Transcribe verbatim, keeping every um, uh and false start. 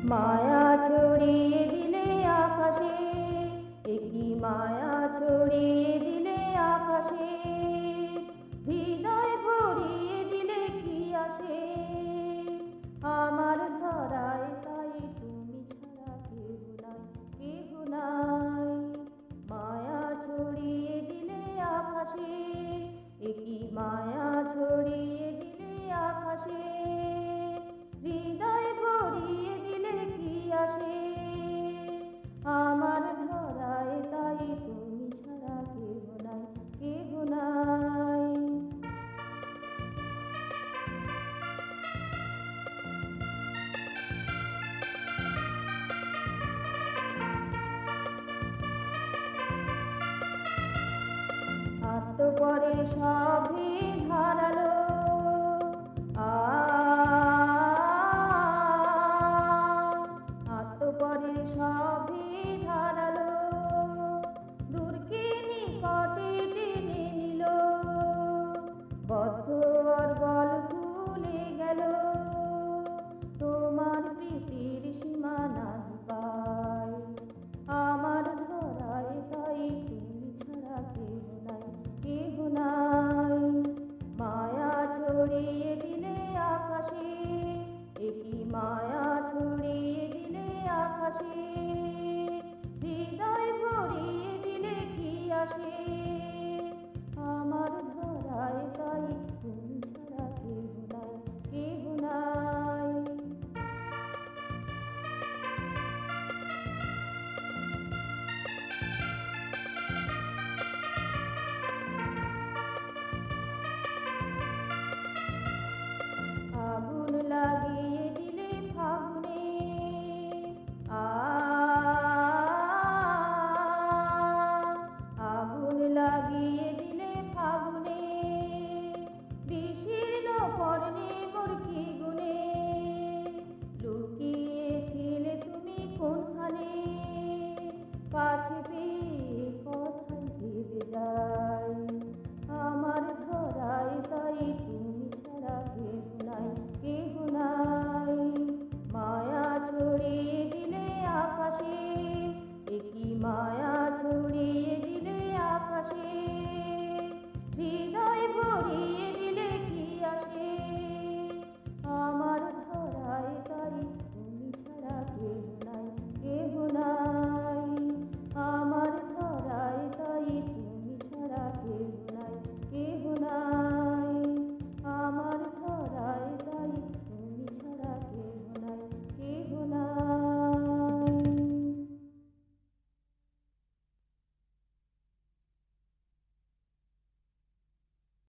মায়া ছড়িয়ে দিলে আকাশে, একই মায়া ছড়িয়ে দিলে আকাশে, হৃদয় ভরিয়ে দিলে কি আসে আমার ধরায়। তাই তুমি ছাড়া কেহ নাই, কেহ নাই। মায়া ছড়িয়ে দিলে আকাশে, একই মায়া ছড়িয়ে দিলে আকাশে, হৃদয় ভরিয়ে দিলে কি আসে আমার ধরায়। তাই তুমি ছাড়া কেহ নাই, কেহ নাই। আত্মপরে সবই হারালো, আত্মপরে সবই হারালো, দূরকে নিকটে টেনে নিল, বদ্ধ অর্গল ভুলে গেল তোমার প্রীতির সীমানা পায় আমার ধরায়। তাই তুমি ছাড়া কেহ নাই, কেহ নাই। মায়া ছড়িয়ে দিলে আকাশে, একই মায়া ছড়িয়ে দিলে আকাশে, হৃদয় ভরিয়ে দিলে কি আসে আমার ধরায়। তাই তুমি ছাড়া কেহ নাই, কেহ নাই। আগুন লাগে